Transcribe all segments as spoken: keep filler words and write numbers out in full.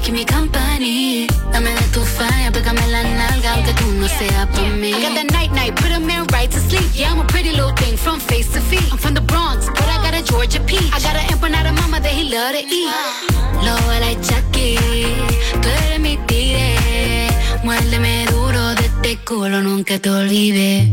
keep me company. Dame de tu falla, pégame la nalga, aunque tú no seas pa' mí. I got that night night, put a man right to sleep. Yeah, I'm a pretty little thing from face to feet. I'm from the Bronx, but I got a Georgia peach. I got an empanada mama that he love to eat. Lobo like Chucky, tú eres mi tigre. Muérdeme duro de este culo, nunca te olvides.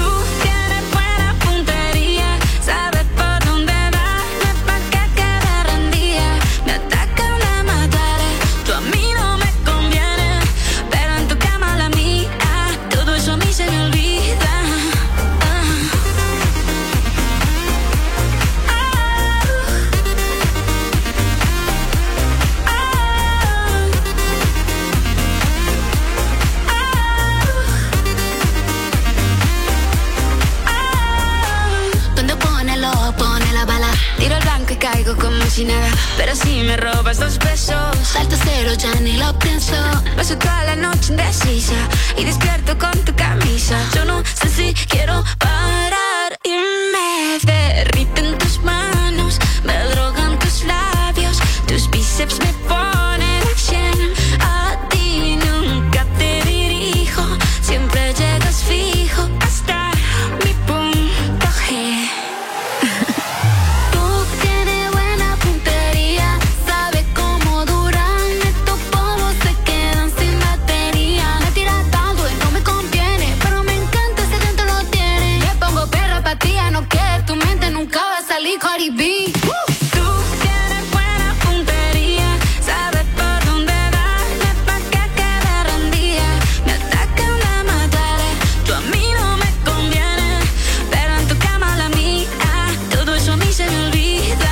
Como si nada, pero si me robas dos besos, salto cero, ya ni lo pienso. Paso toda la noche indecisa y despierto con tu camisa. Yo no sé si quiero parar y me derriten tus manos, me drogan tus labios, tus bíceps me ponen a cien. A ti nunca te dirijo, siempre llegas fijo hasta mi punto G. Cardi B. Tú tienes buena puntería, sabes por dónde darle pa' que quede rendida. Me atacan, me mataré, tú a mí no me conviene, pero en tu cama la mía, todo eso a mí se me olvida.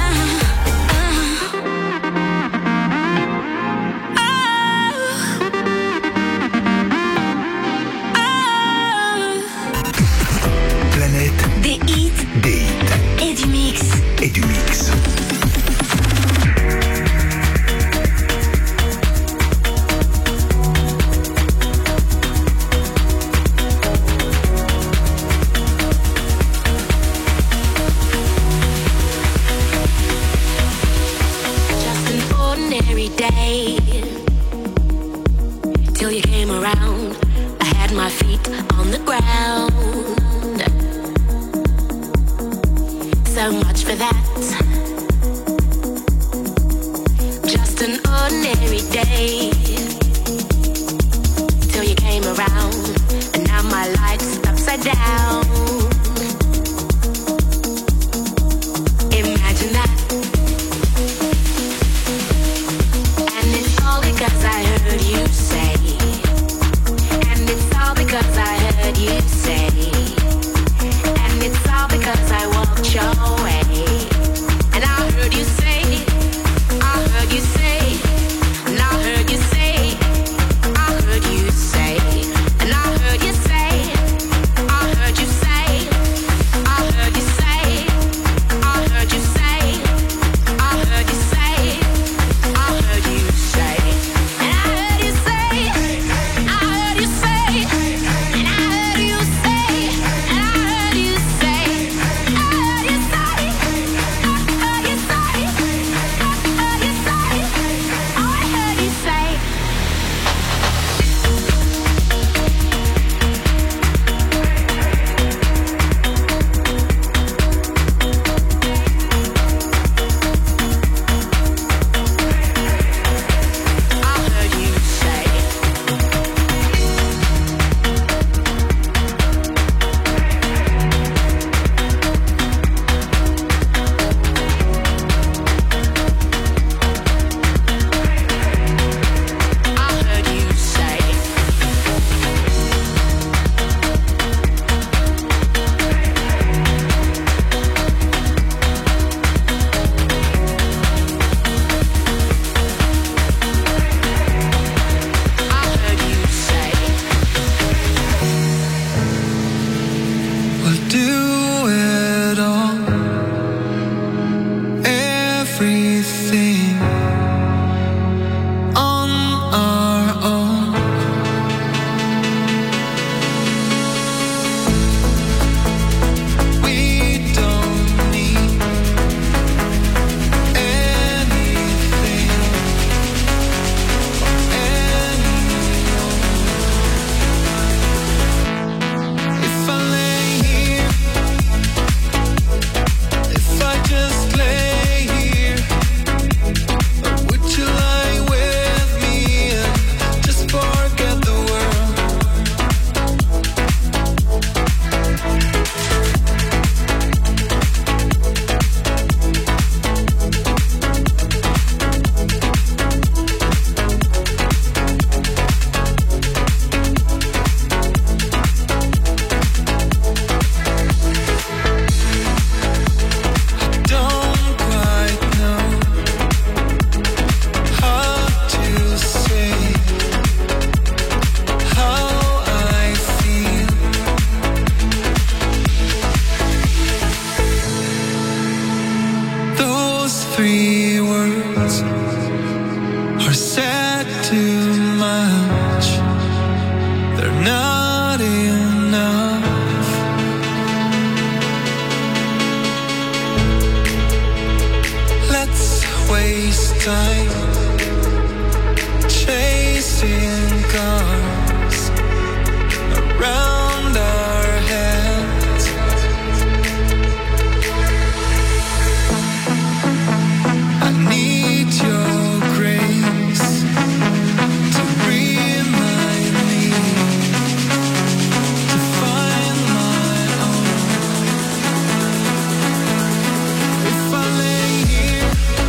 Planète des hits, des hits et du mix. Et du mix. Just an ordinary day till you came around. I had my feet on the ground. So much for that. Just an ordinary day till you came around, and now my life's upside down. Imagine that. And it's all because I heard you say. And it's all because I heard you say. And it's all because I walked your way. And I heard you say, I heard you say, and I heard you say, I heard you say, and I heard you say, I heard you say, I heard you say, I heard you say, I heard you say, I heard you say, and I heard you say, I heard you say, and I heard you say, and I heard you say, I heard you say, I heard you say, I heard you say, I heard you say. I heard you say. I heard you say. I heard you say. We'll do it all, everything on our own. We don't need anything three words are said too much. They're not enough. Let's waste time chasing cars around our heads. I need your grace to remind me to find my own. If I lay here,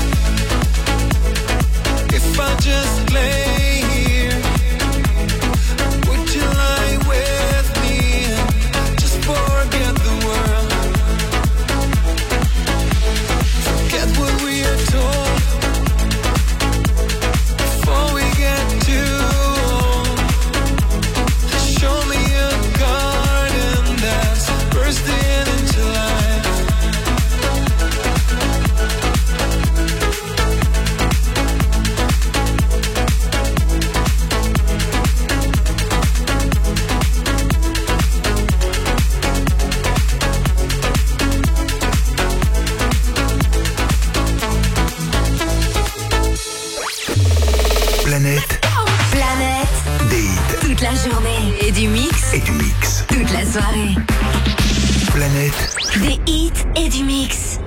if I just lay here, would you lie with me and just forget the world? Forget what we are told before we get too old. Show me a garden that's bursting into life. Planète Planète, des hits toute la journée. Et du mix, et du mix. toute la soirée. Planète Des hits et du mix.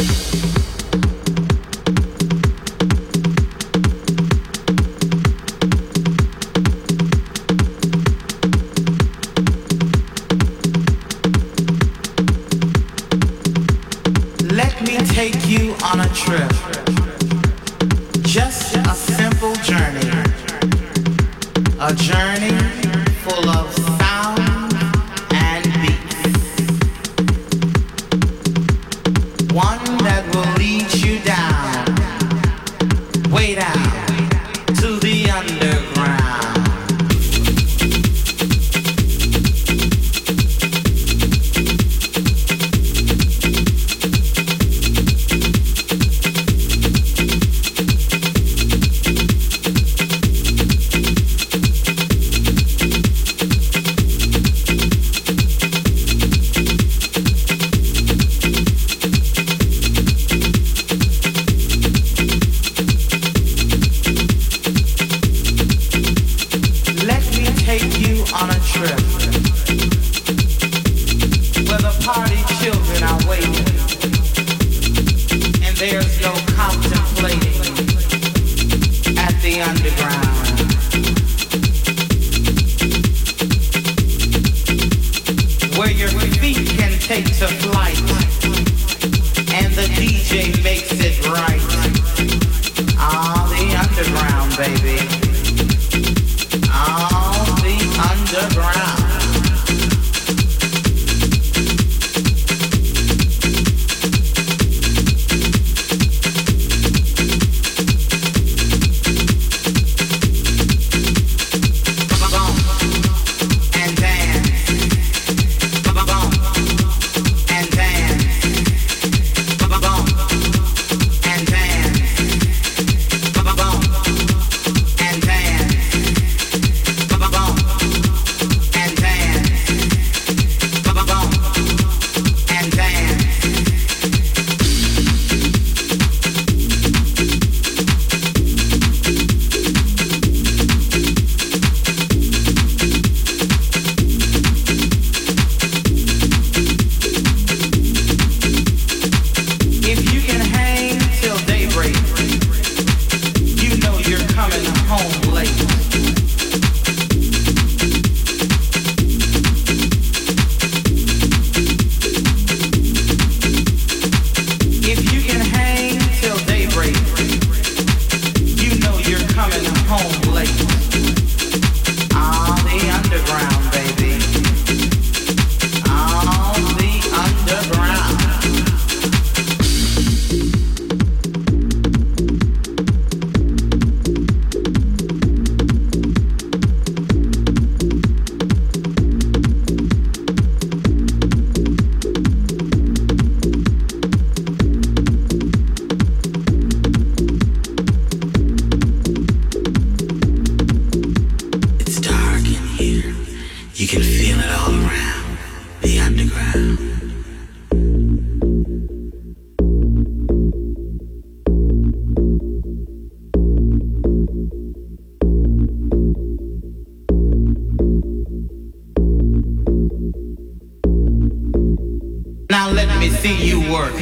Let me take you on a trip. Just a simple journey. A journey full of sound and beats. One that will lead you down, way down to the underground. Let me take you on a trip where the party children are waiting and there's no contemplating at the underground. Where your feet can take to flight and the D J makes it right. Ah, the underground, baby. On the underground. me see you work.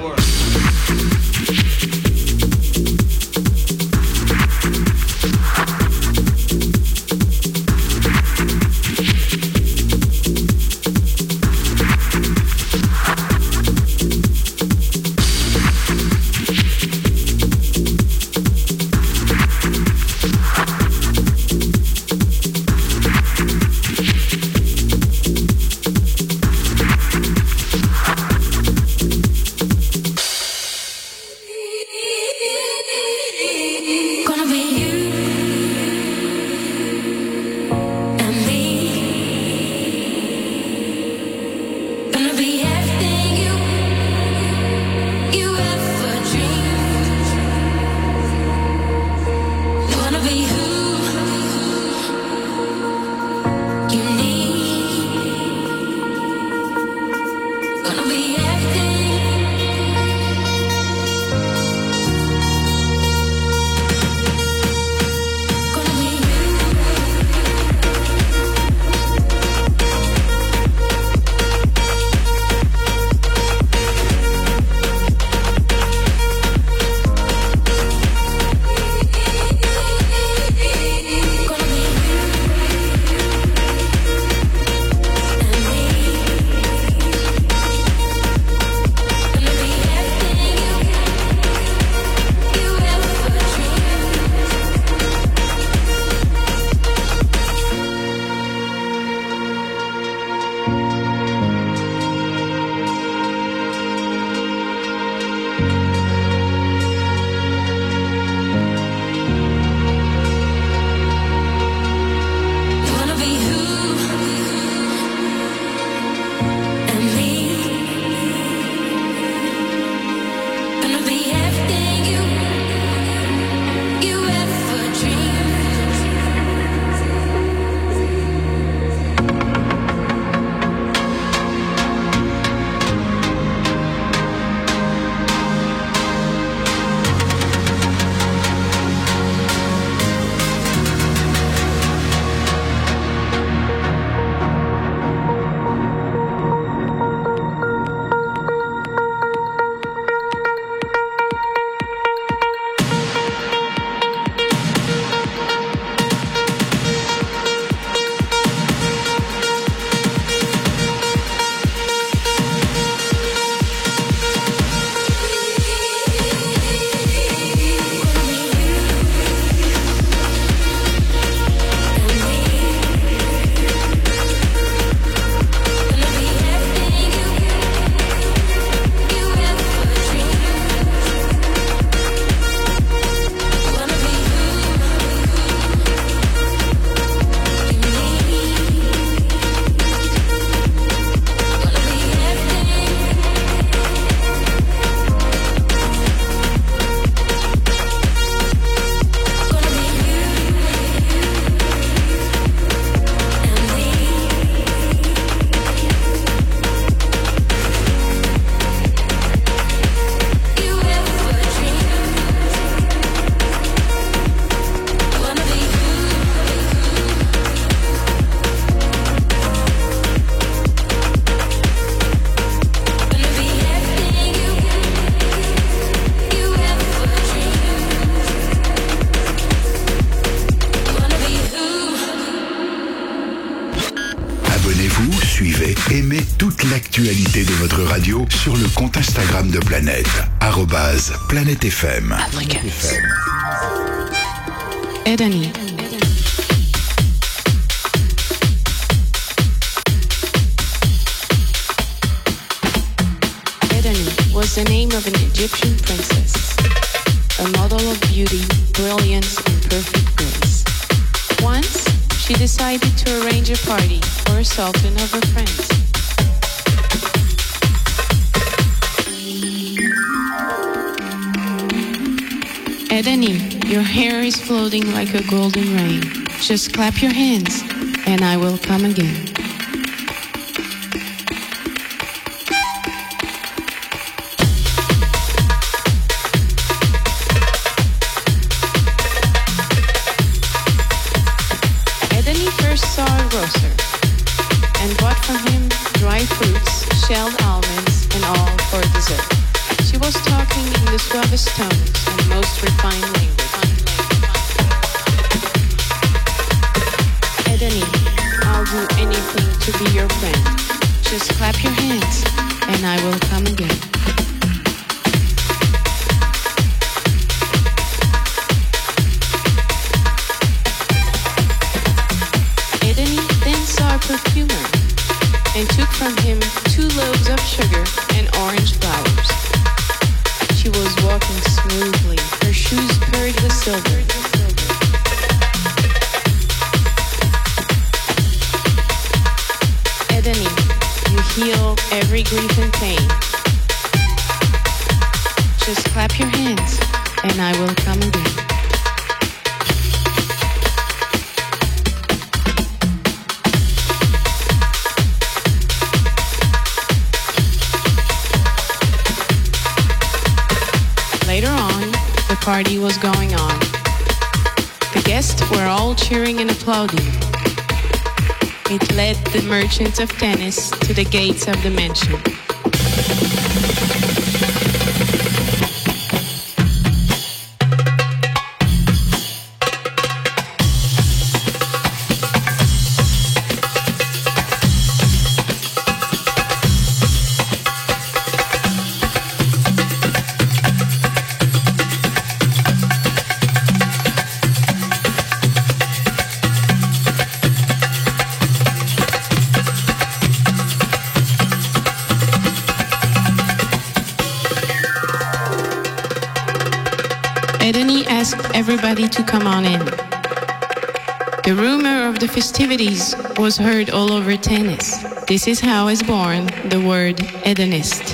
Suivez, aimez toute l'actualité de votre radio sur le compte Instagram de Planète, arobase Planète F M. Africa. Edani. Edani was the name of an Egyptian princess, a model of beauty, brilliance, and perfect grace. Once, she decided to arrange a party for herself and of her friends. Edani, your hair is floating like a golden rain. Just clap your hands, and I will come again. Saw a grocer and bought from him dry fruits, shelled almonds, and all suavest tones and most refined language. Edeni, I'll do anything to be your friend. Just clap your hands and I will come again. Edeni then saw a perfumer and took from him two loaves of sugar and orange flowers. She was walking smoothly, her shoes purred with silver. Edeni, you heal every grief and pain. Just clap your hands and I will come again. Later on, the party was going on. The guests were all cheering and applauding. It led the merchant of tennis to the gates of the mansion. Edeni asked everybody to come on in. The rumor of the festivities was heard all over tennis. This is how is born the word Edenist.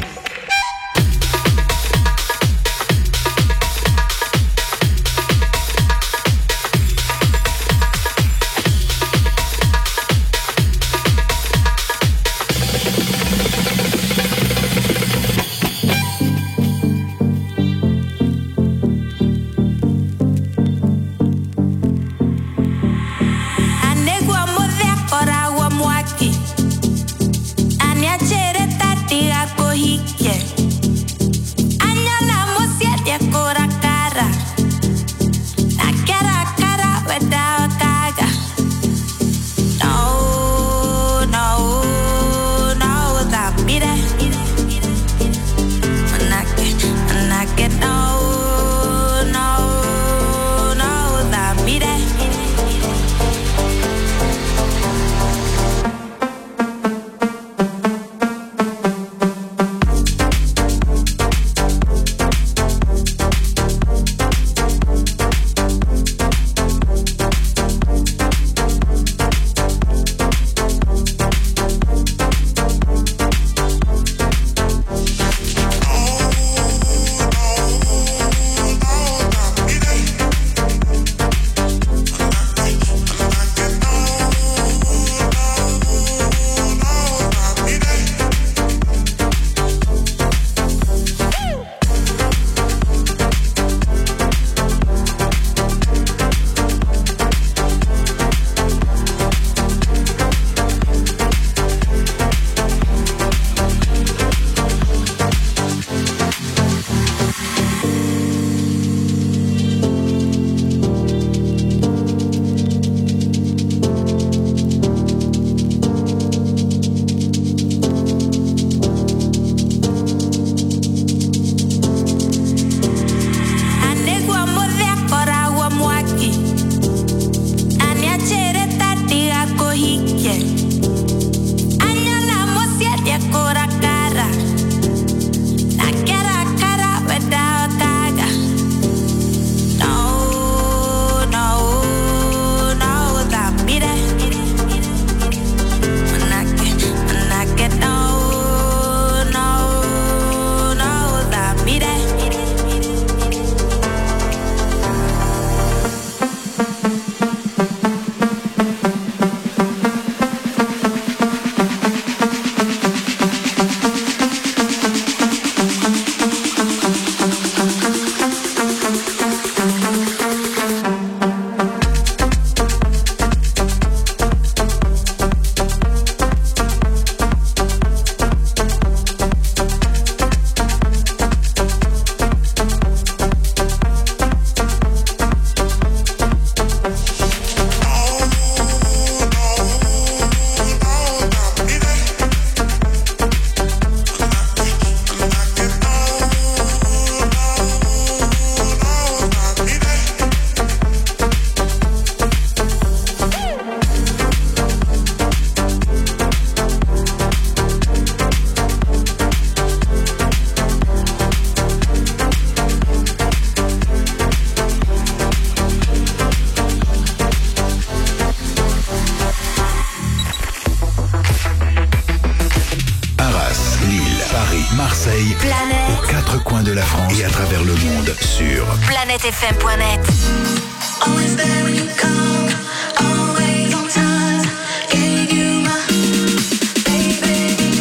Marseille, Planète. aux quatre coins de la France et à travers le monde sur planète f m point net. Always there when you call, always on time. Gave you my baby.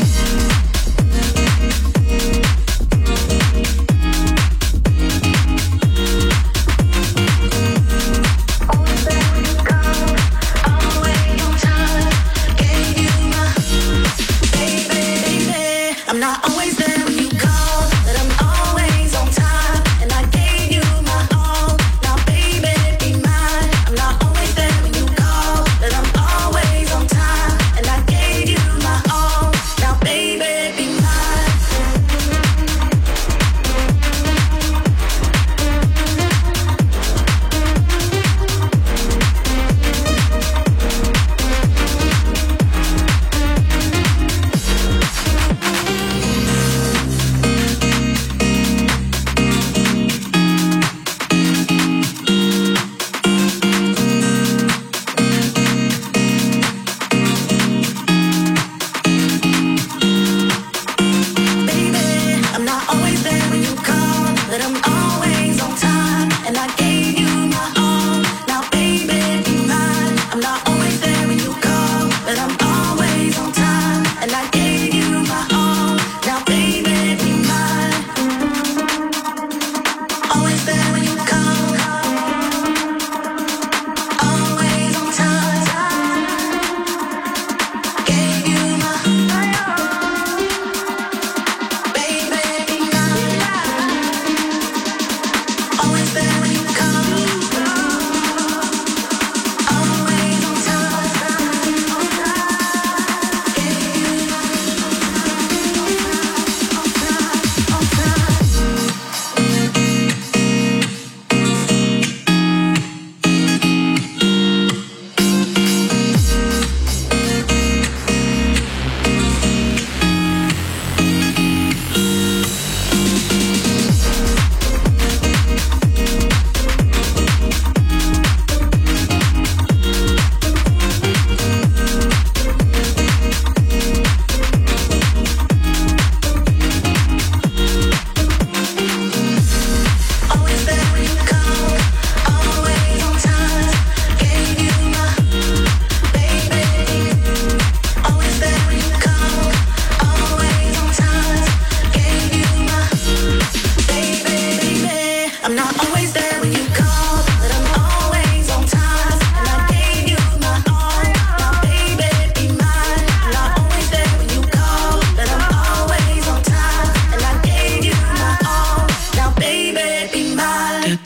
Always there when you call, always on time. Gave you my baby. I'm not always there when you call, but I'm always on time. And I gave you my all. Now baby, be mine. I'm not always there when you call, but I'm always on time. And I gave you my all. Now baby, be mine. Baby, I'm not always there when you call, but I'm always on time. And I gave you my all. Now baby, be mine. I'm not always there when you call, but I'm always on time. And I gave you my all. Now baby, be mine. Always there when you call, always on time. Gave you my baby, be mine. Always there when you call, always on time. Gave you on time. Always there when you call, always on time. Gave you my baby. Always there when you call, always on time. Gave you my baby, baby. I'm not always there when you call, but I'm always on time. And I gave you my all. Now baby, be mine. I'm not always there when you call, but I'm always on time. And I gave you my all. Now baby, be mine.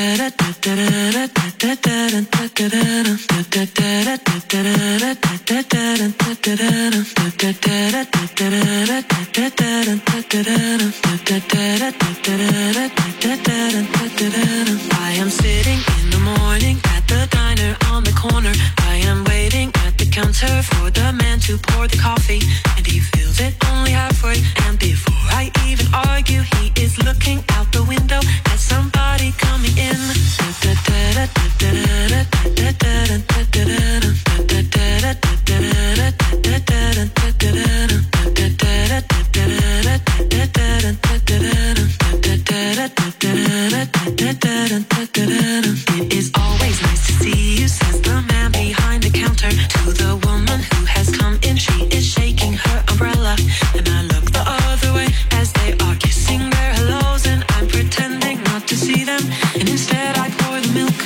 I am sitting in the morning at the diner on the corner. I am waiting at the counter for the man to pour the coffee, and he fills it only halfway. And before I even argue, he is looking out the window at somebody coming in. It is always nice to see you, says the man behind the counter to the woman who has come in. She is shaking her umbrella, and I look the other way as they are kissing their hellos, and I'm pretending not to see them, and instead I pour the milk.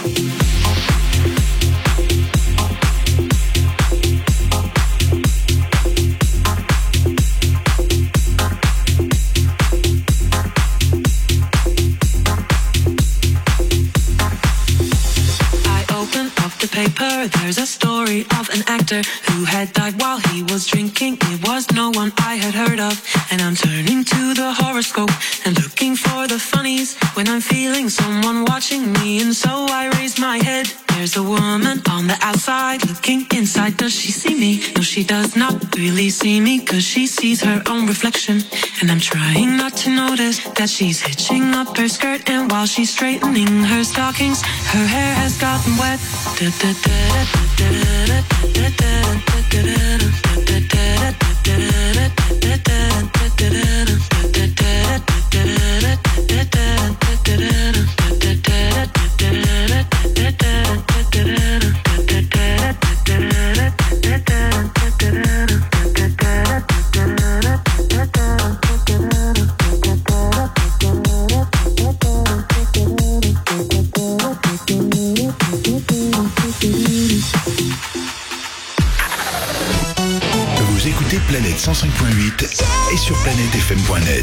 I open up the paper, there's a story of an actor who had died while he was drinking. It was no one I had heard of, and I'm turning to the horoscope and looking for the funnies when I'm feeling someone watching me, and so I raise my head. There's a woman on the outside looking inside. Does she see me? No, she does not really see me, cause she sees her own reflection, and I'm trying not to notice that she's hitching up her skirt, and while she's straightening her stockings, her hair has gotten wet. Da, da, da, da, da, da, da, da, da, da, da, da, da, da, da, da, da, Vous écoutez Planète cent cinq point huit et sur planète f m point net.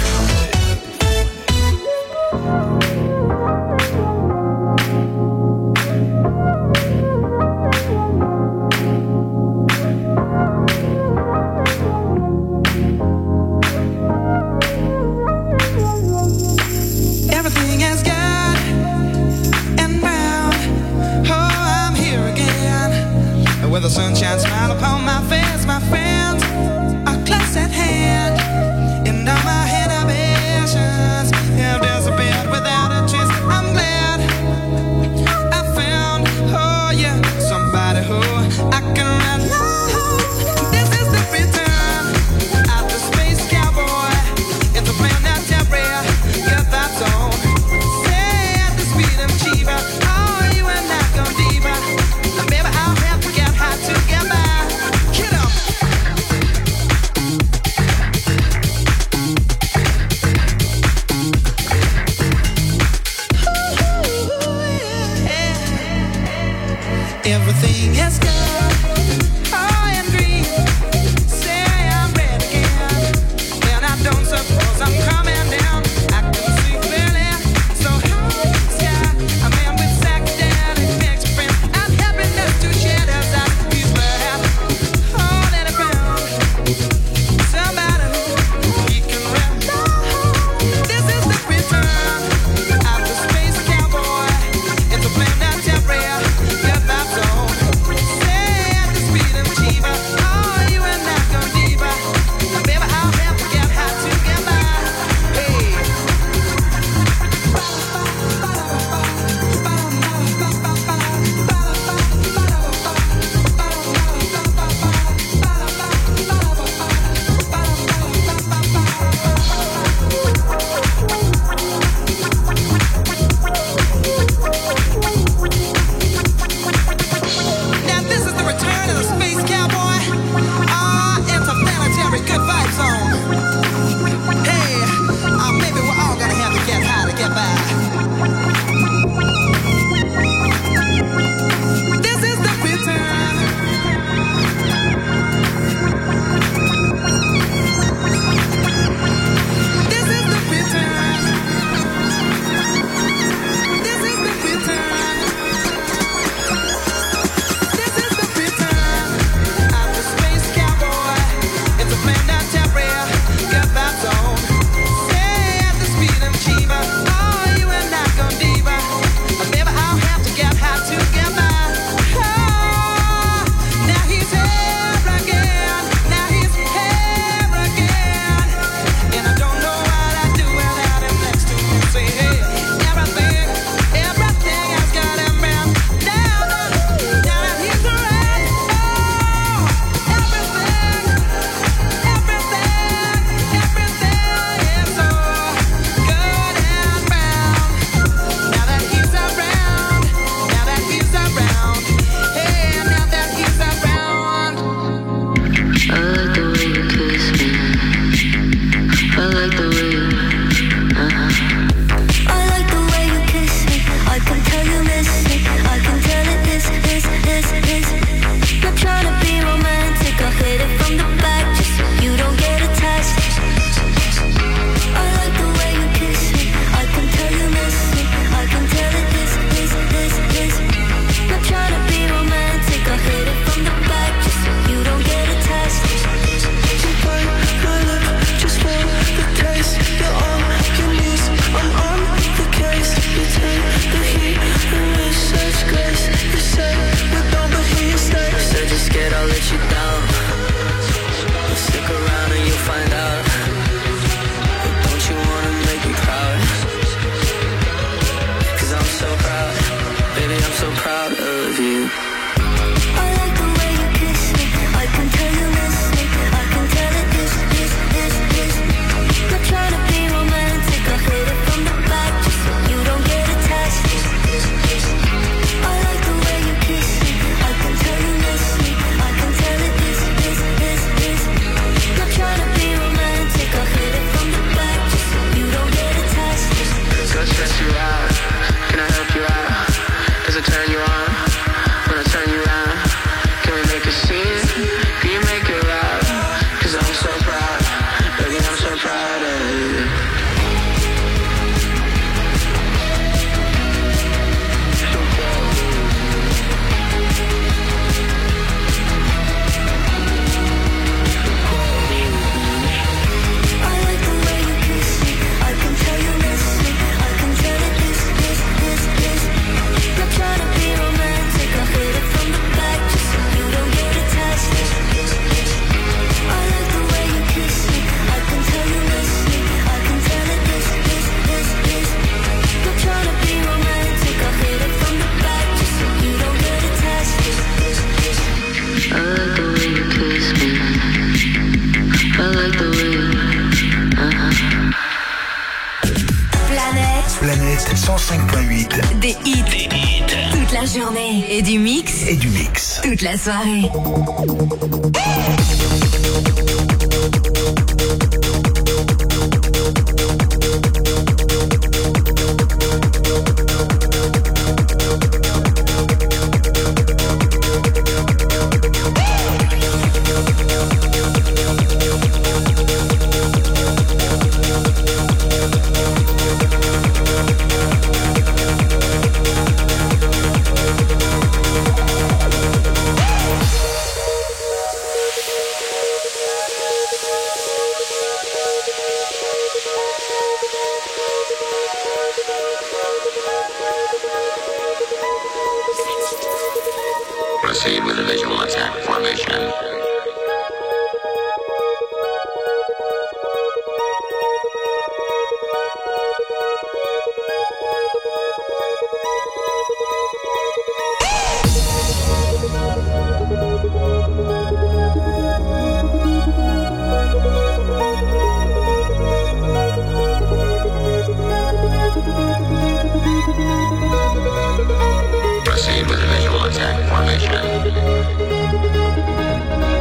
Everything is good and round. Oh, I'm here again. With a sunshine smile upon my face, my friends are close at hand. And all my inhibitions have disappeared without a trace. I'm glad I found, oh yeah, somebody who I can rely on. This is the return of the space cowboy. It's a planetary, your thoughts on. Say at the speed of Chiba, oh, you and I go deeper. Baby, I'll have to get high together. cinq point huit. Des hits. Des hits. Toute la journée. Et du mix. Et du mix. Toute la soirée. Proceed with the visual attack formation. Proceed with the visual attack formation.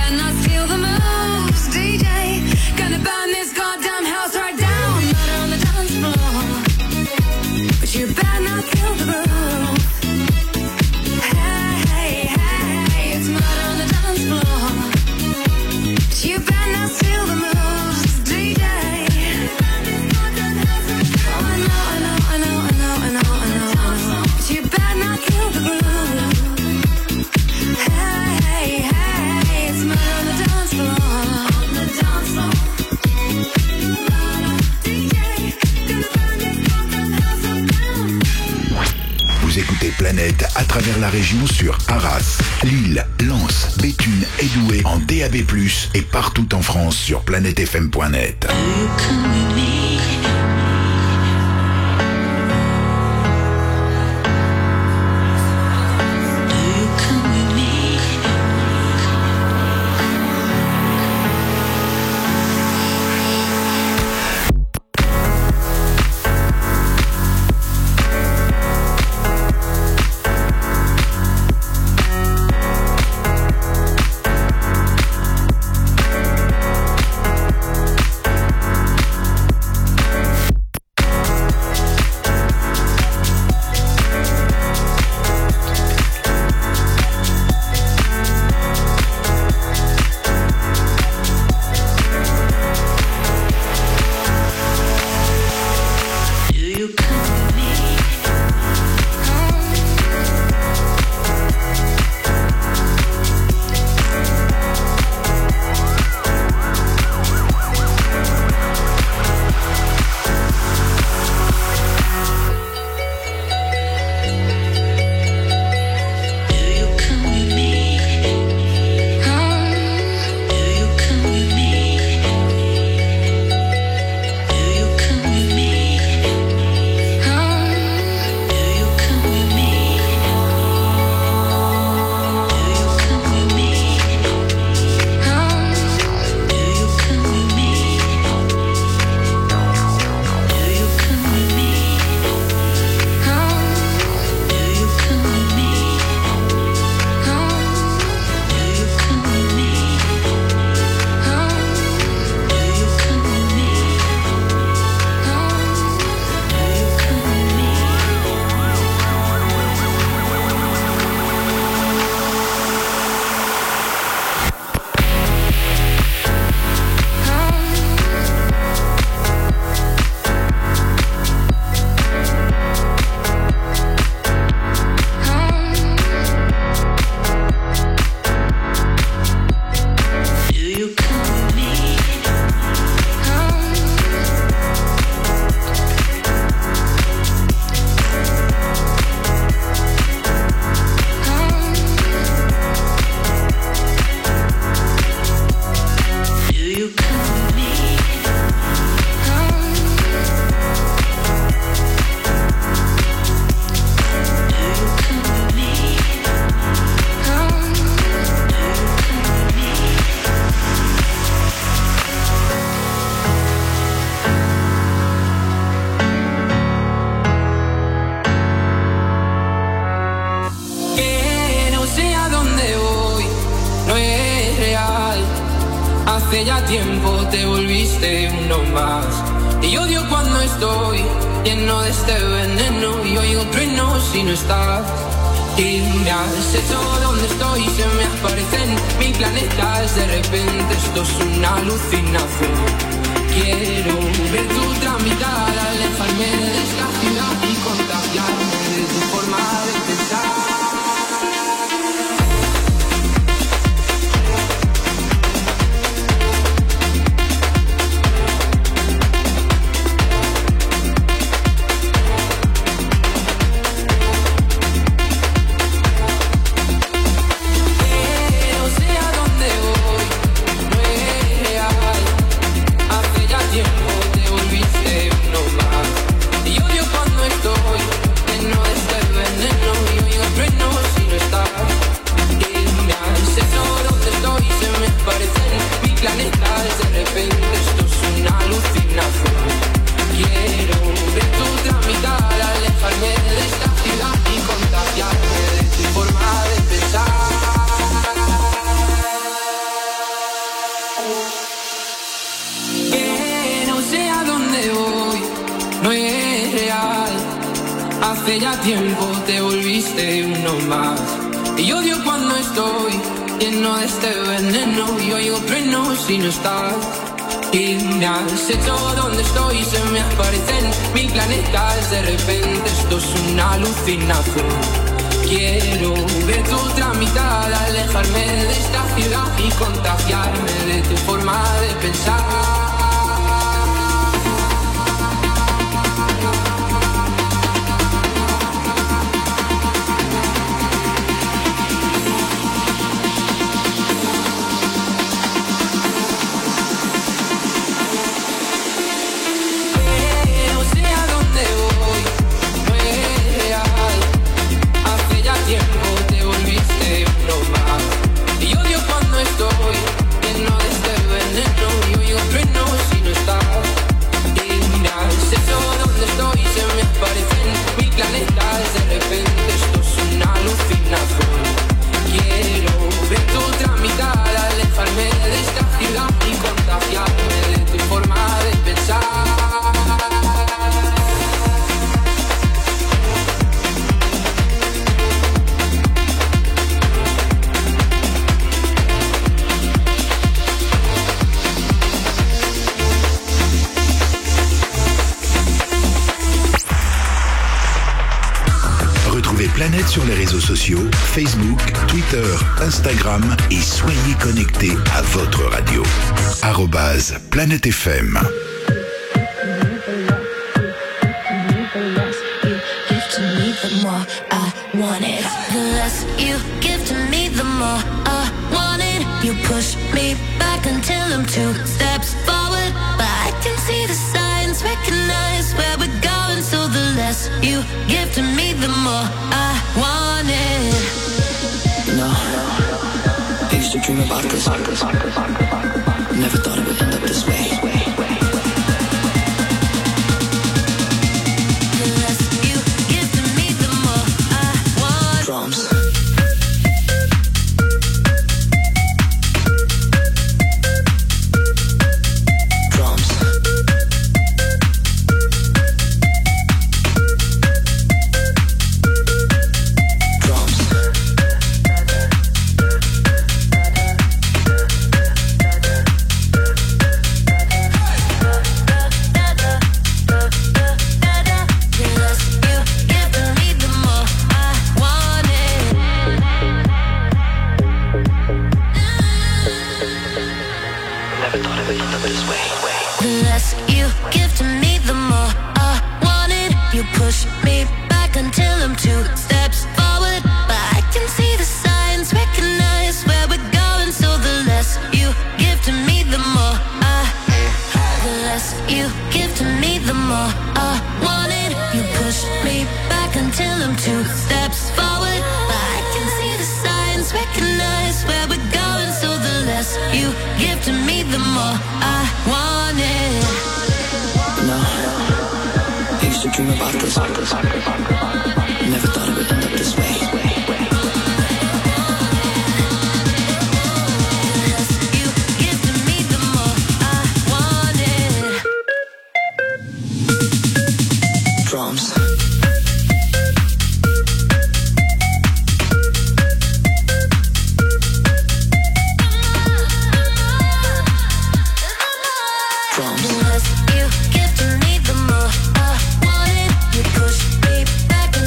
better not steal the moves, D J. Gonna burn this goddamn house right down. Murder on the dance floor, but you better not kill the groove. Hey, hey, hey, it's murder on the dance floor, but you better not steal the moves, D J. Oh, I know, I know, I know, I know, I know, I know, I know. But you better not kill the groove. Hey, hey, it's murder on the dance floor. On the dance floor. D J, gonna burn this goddamn house down. Vous écoutez Planète à travers la région sur Arras, Lille, Lens, Béthune et Douai en D A B plus, et partout en France sur planète f m point net. Hace ya tiempo te volviste uno más. Y odio cuando estoy lleno de este veneno y oigo truenos si no estás. Y me has hecho donde estoy, se me aparecen mil planetas. De repente esto es una alucinación. Quiero ver tu otra mitad, alejarme de esta ciudad y contagiarme de tu forma de pensar. Tiempo te volviste uno más. Y odio cuando uno más. Y odio cuando estoy lleno de este veneno y oigo truenos si no estás. Y me has hecho donde estoy, se me aparecen mil planetas. De repente esto es una alucinación. Quiero ver tu otra mitad, alejarme de esta ciudad y contagiarme de tu forma de pensar. Planète sur les réseaux sociaux, Facebook, Twitter, Instagram et soyez connectés à votre radio. arobase Planète F M. You push me back until I'm two steps forward, but I can see the signs, recognize where we're going. So the less you give to me, the more I want it. No, I used to dream about this. Never thought it would end up this way. The less you give to me, the more I want. Drums. The less you give to me, the more I want it. You push me back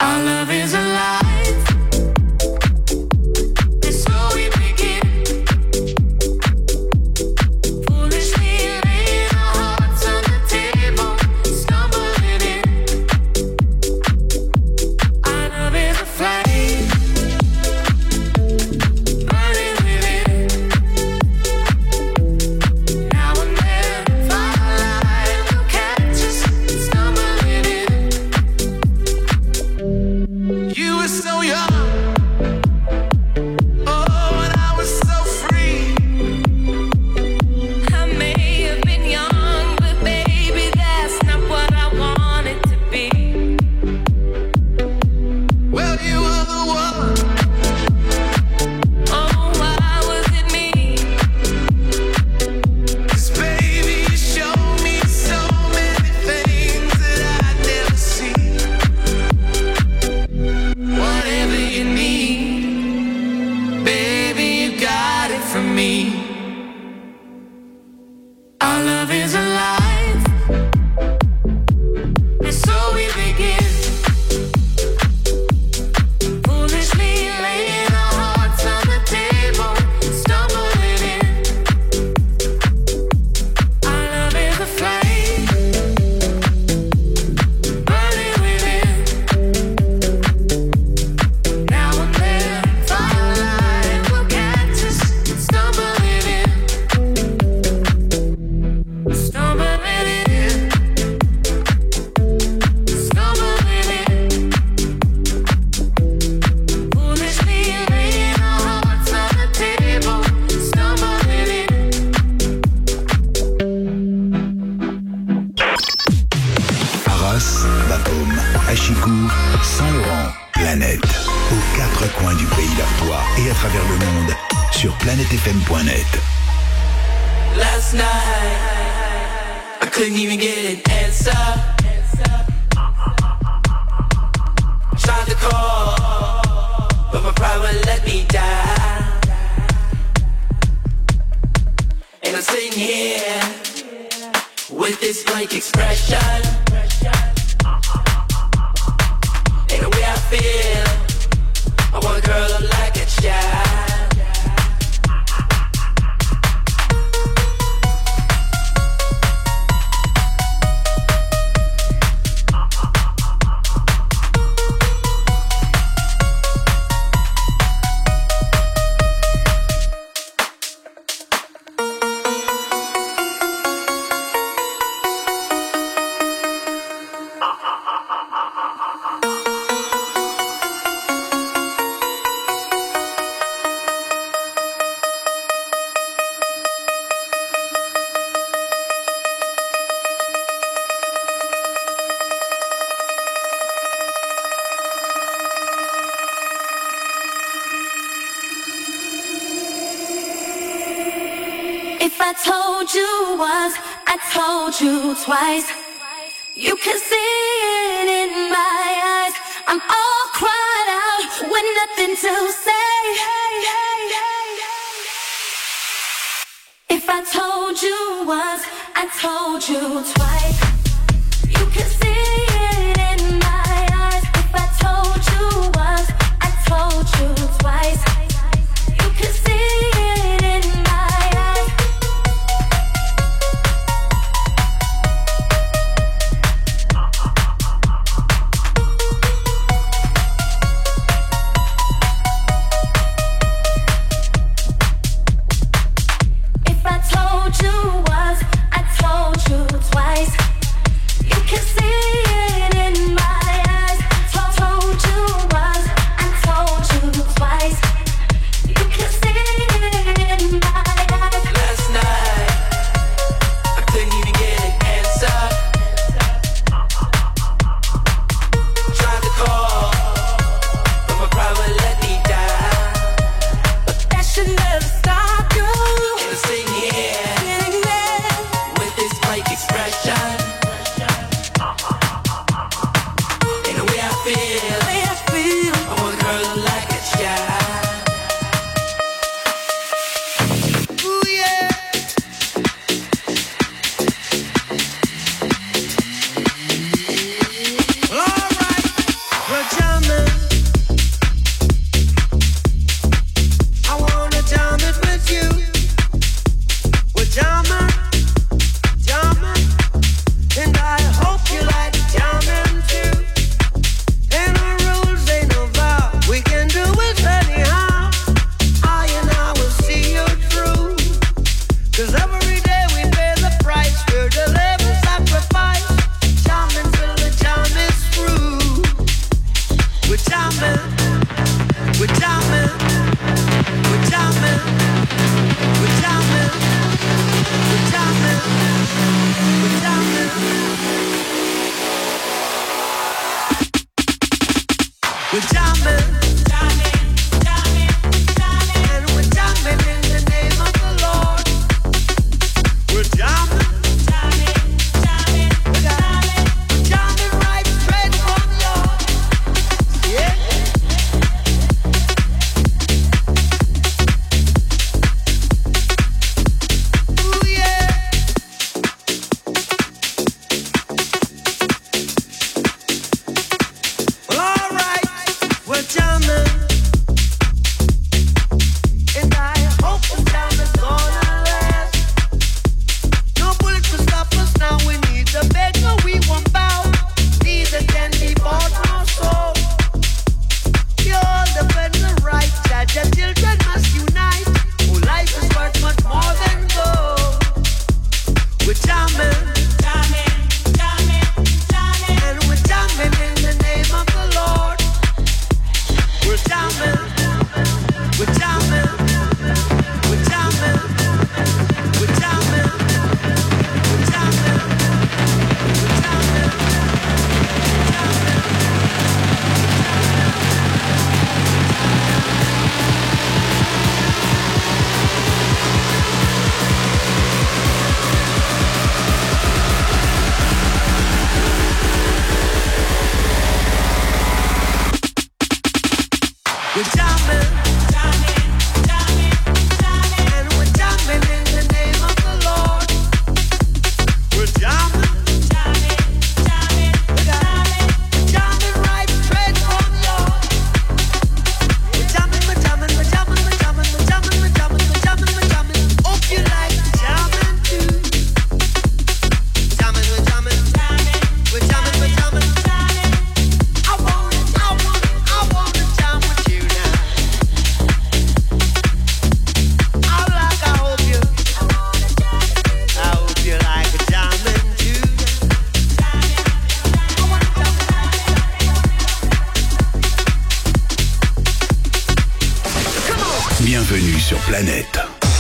Our love is alive. And so we begin. Foolishly laying our hearts on the table, stumbling in. Our love is a flame, burning within. Now and then, firelight will catch us stumbling in. You were so young, oh, and I was so free. I may have been young, but baby, that's not what I wanted to be. Well, you were the one. Oh, why was it me? 'Cause baby, you showed me so many things that I'd never seen. Whatever you need, baby, you got it from me. Our love is alive, and so we begin. Foolishly laying our hearts on the table, stumbling in. Our love is a flame, burning within. Now and then, firelight will catch us stumbling in. Stumbling in. Stumbling in. Foolishly laying our hearts on the table, stumbling in. Arras, Bapaume, Achicourt, Saint-Laurent, Planète. Aux quatre coins du pays d'Artois et à travers le monde sur planète f m point net. Last night, I couldn't even get an answer. Tried to call, but my pride wouldn't let me down. And I'm sitting here with this blank expression. And the way I feel, I want a girl up like a child. If I told you once, I told you twice. You can see it in my eyes. I'm all cried out with nothing to say. If I told you once, I told you twice. You can see it in my eyes. If I told you once, I told you twice. You can see it in my eyes. If I told you once, I told you twice. Bienvenue sur Planète.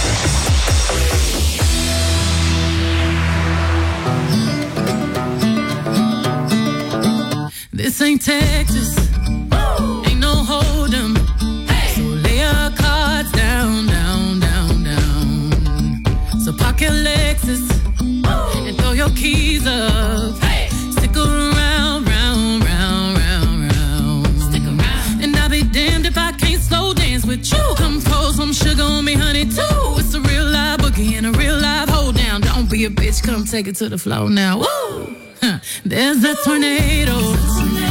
This ain't Texas, ain't no hold'em. Hey. So lay your cards down, down, down, down. So park your Lexus and throw your keys up. Hey. Stick around, round, round, round, round. Stick around. And I'll be damned if I can't slow dance with you. Come pour some sugar on me, honey, too. It's a real live boogie and a real live hold down. Don't be a bitch, come take it to the floor now. Woo! Huh. There's a tornado.